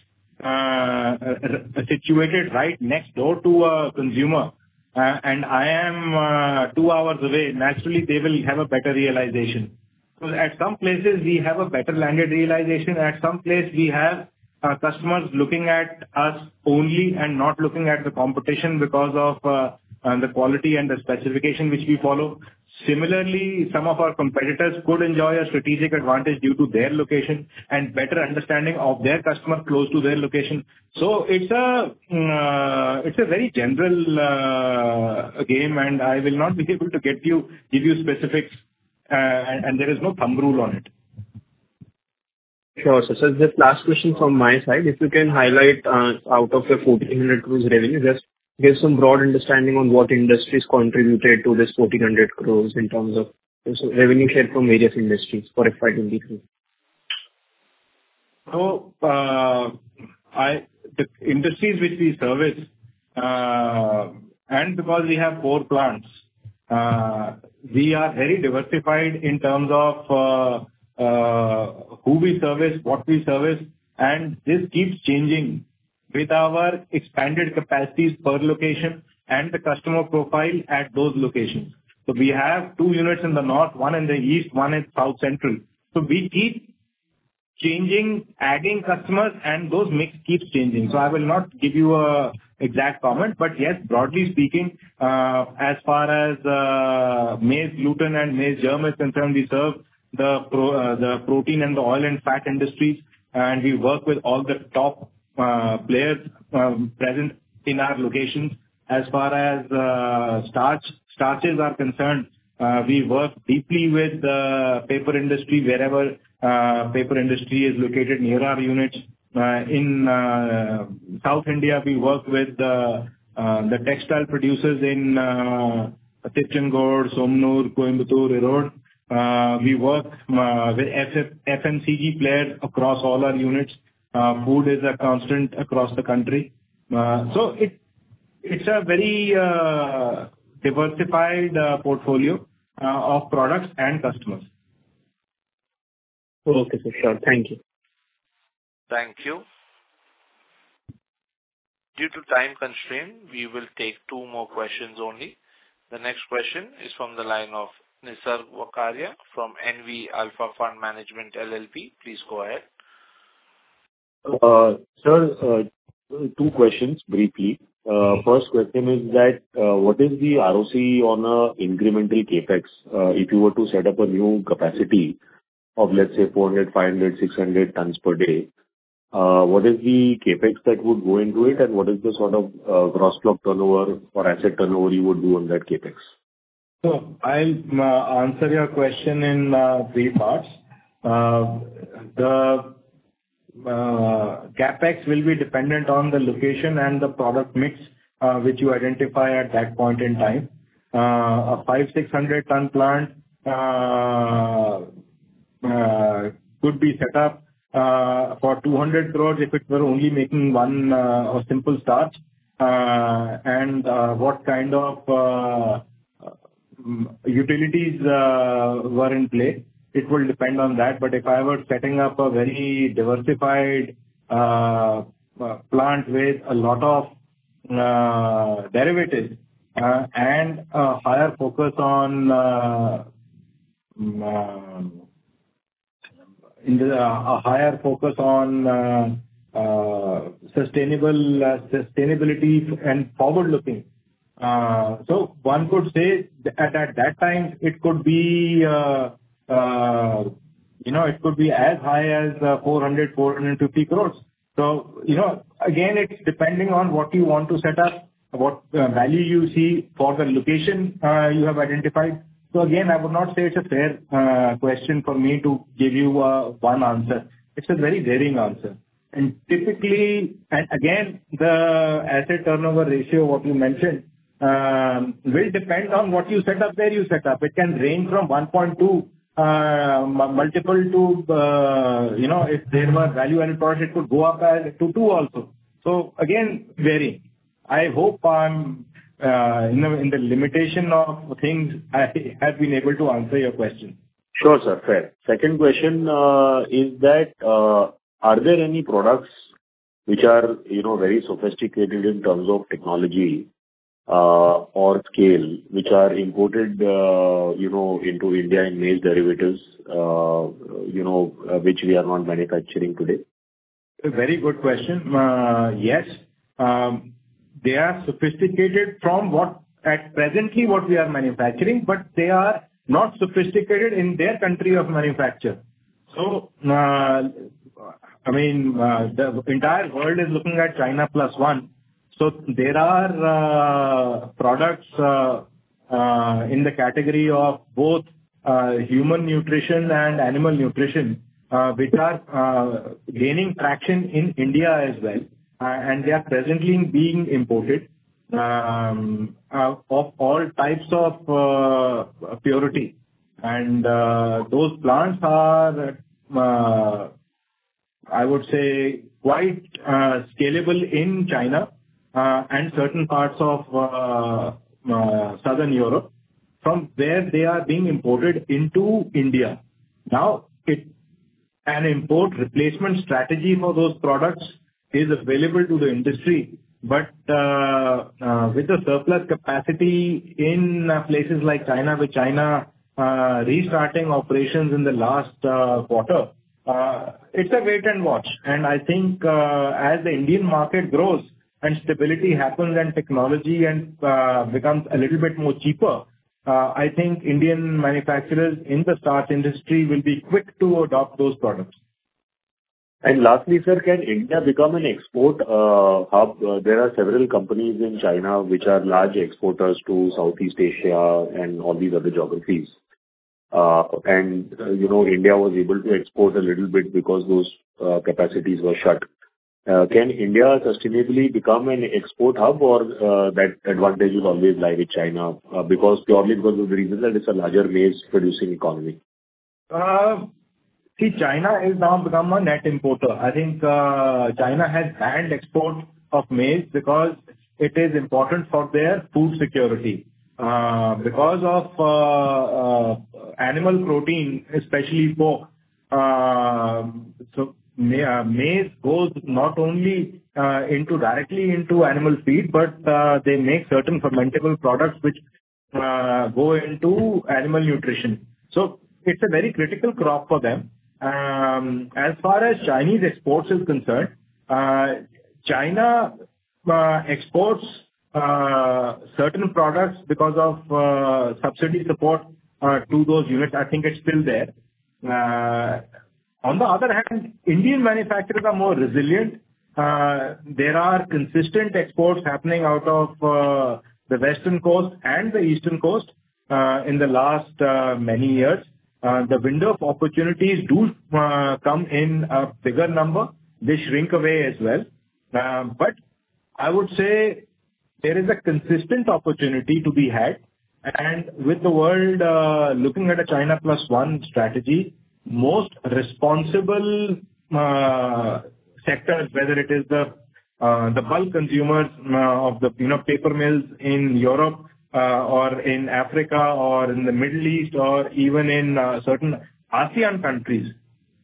situated right next door to a consumer, and I am 2 hours away, naturally they will have a better realization. So at some places, we have a better landed realization. At some place, we have customers looking at us only and not looking at the competition because of the quality and the specification which we follow. Similarly, some of our competitors could enjoy a strategic advantage due to their location and better understanding of their customer close to their location. So it's a very general game, and I will not be able to give you specifics, and there is no thumb rule on it. Sure, sir. So just last question from my side. If you can highlight, out of the 1,400 crores revenue, just give some broad understanding on what industries contributed to this 1,400 crores in terms of revenue share from various industries for FY 23. So, the industries which we service, and because we have 4 plants, we are very diversified in terms of who we service, what we service, and this keeps changing with our expanded capacities per location and the customer profile at those locations. So we have 2 units in the north, 1 in the east, 1 in south central. So we keep changing, adding customers, and those mix keeps changing. So I will not give you a exact comment, but yes, broadly speaking, as far as maize gluten and maize germ is concerned, we serve the protein and the oil and fat industries, and we work with all the top players present in our locations. As far as starches are concerned, we work deeply with the paper industry wherever paper industry is located near our units. In South India, we work with the textile producers in Tiruchendur, Somnur, Coimbatore, Erode. We work with FMCG players across all our units. Food is a constant across the country. So it's a very diversified portfolio of products and customers. Okay, sir. Sure. Thank you. Thank you. Due to time constraint, we will take 2 more questions only. The next question is from the line of Nisarg Vakharia from NV Alpha Fund Management LLP. Please go ahead. Sir, 2 questions briefly. First question is that what is the ROC on a incremental CapEx if you were to set up a new capacity of, let's say, 400, 500, 600 tons per day? What is the CapEx that would go into it, and what is the sort of gross block turnover or asset turnover you would do on that CapEx? So I'll answer your question in 3 parts. The CapEx will be dependent on the location and the product mix which you identify at that point in time. A 500-600 ton plant could be set up for 200 crores if it were only making one a simple starch. And what kind of utilities were in play, it will depend on that. But if I were setting up a very diversified plant with a lot of derivatives and a higher focus on sustainability and forward looking. So one could say that at that time it could be it could be as high as 450 crores. So again, it's depending on what you want to set up, what value you see for the location you have identified. So again, I would not say it's a fair question for me to give you one answer. It's a very varying answer. And typically, and again, the asset turnover ratio, what you mentioned, will depend on what you set up, where you set up. It can range from 1.2 multiple to, if there were value-added products, it could go up to 2 also. So again, varying. I hope I'm in the limitation of things, I have been able to answer your question. Sure, sir. Fair. Second question is that are there any products which are very sophisticated in terms of technology or scale, which are imported, into India in maize derivatives, which we are not manufacturing today? A very good question. Yes, they are sophisticated from what we are manufacturing, but they are not sophisticated in their country of manufacture. So, the entire world is looking at China plus one. So there are products in the category of both human nutrition and animal nutrition, which are gaining traction in India as well, and they are presently being imported of all types of purity. And those plants are, I would say, quite scalable in China and certain parts of Southern Europe, from where they are being imported into India. Now, an import replacement strategy for those products is available to the industry, but with the surplus capacity in places like China, with China restarting operations in the last quarter, it's a wait and watch. And I think as the Indian market grows and stability happens and technology and becomes a little bit more cheaper, I think Indian manufacturers in the starch industry will be quick to adopt those products. And lastly, sir, can India become an export hub? There are several companies in China which are large exporters to Southeast Asia and all these other geographies. India was able to export a little bit because those capacities were shut. Can India sustainably become an export hub, or that advantage will always lie with China, purely because of the reason that it's a larger maize-producing economy? China is now become a net importer. I think China has banned export of maize because it is important for their food security. Because of animal protein, especially pork, maize goes not only directly into animal feed, but they make certain fermentable products which go into animal nutrition. So it's a very critical crop for them. As far as Chinese exports is concerned, China exports certain products because of subsidy support to those units. I think it's still there. On the other hand, Indian manufacturers are more resilient. There are consistent exports happening out of the western coast and the eastern coast in the last many years. The window of opportunities do come in a bigger number. They shrink away as well. But I would say there is a consistent opportunity to be had. And with the world looking at a China plus one strategy, most responsible sectors, whether it is the bulk consumers of the paper mills in Europe or in Africa or in the Middle East or even in certain ASEAN countries,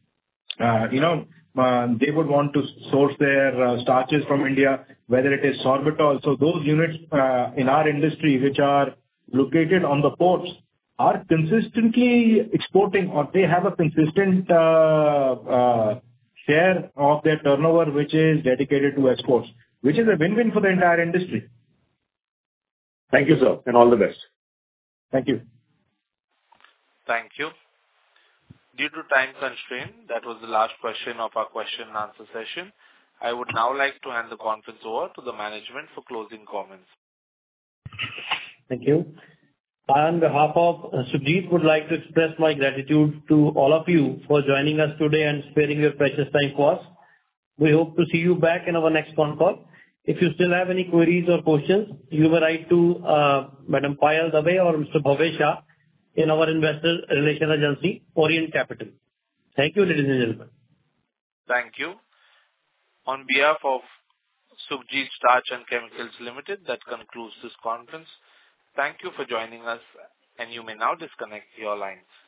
they would want to source their starches from India, whether it is sorbitol. So those units in our industry which are located on the ports are consistently exporting, or they have a consistent share of their turnover which is dedicated to exports, which is a win-win for the entire industry. Thank you, sir, and all the best. Thank you. Thank you. Due to time constraint, that was the last question of our question and answer session. I would now like to hand the conference over to the management for closing comments. Thank you. On behalf of Sukhjit, would like to express my gratitude to all of you for joining us today and sparing your precious time for us. We hope to see you back in our next phone call. If you still have any queries or questions, you may write to Madam Payal Dave or Mr. Bhavesh Shah in our investor relation agency, Orient Capital. Thank you, ladies and gentlemen. Thank you. On behalf of Sukhjit Starch and Chemicals Limited, that concludes this conference. Thank you for joining us, and you may now disconnect your lines.